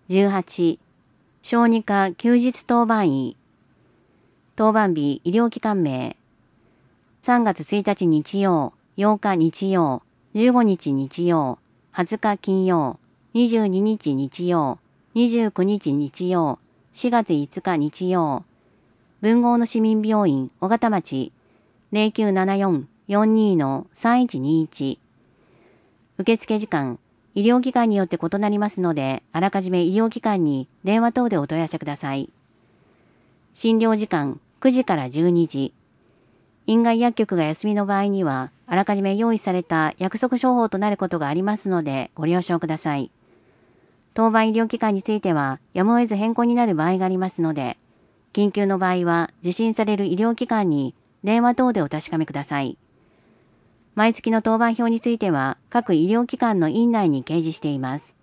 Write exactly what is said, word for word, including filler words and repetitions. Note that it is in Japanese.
じゅうはち、小児科休日当番医。当番日医療機関名。さんがつついたち日曜、ようか日曜、じゅうごにち日曜、はつか金曜、にじゅうににち日曜、にじゅうくにち日曜、しがついつか日曜。文豪の市民病院、小形町、ゼロきゅうななよん よんにー さんいちにいち。受付時間、医療機関によって異なりますので、あらかじめ医療機関に電話等でお問い合わせください。診療時間、くじからじゅうにじ。院外薬局が休みの場合には、あらかじめ用意された約束処方となることがありますので、ご了承ください。当番医療機関については、やむを得ず変更になる場合がありますので、緊急の場合は、受診される医療機関に電話等でお確かめください。毎月の当番表については、各医療機関の院内に掲示しています。